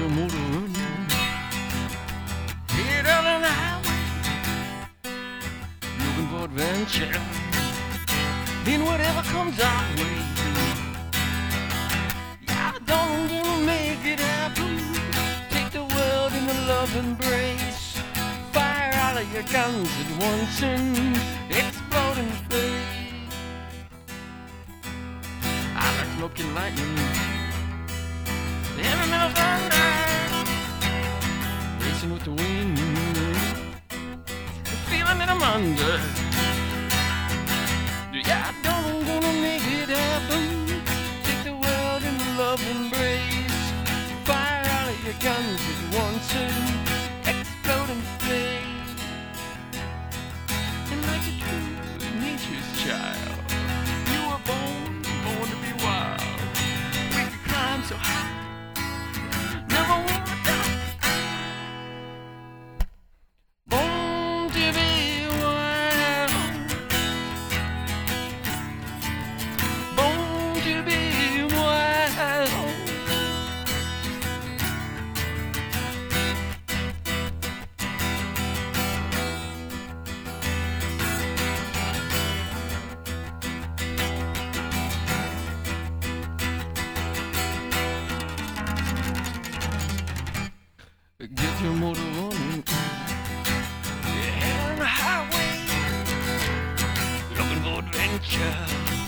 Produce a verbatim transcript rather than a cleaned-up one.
your motor running. Head out on the highway, looking for adventure. In whatever comes our way. Yeah, I don't wanna make it happen. Take the world in a love embrace. Fire all of your guns at once and explode in space. I like smoking lightning, heavy metal thunder, racing with the wind, the feeling that I'm under. Yeah, I don't wanna make it happen. Take the world in a love embrace. Fire all of your guns at once and explode in flames. And like a true nature's child, you were born, born to be wild. We could climb so high, never wanna die. Born to be wild, born to be wild. Get your motor running, head on the highway, looking for adventure.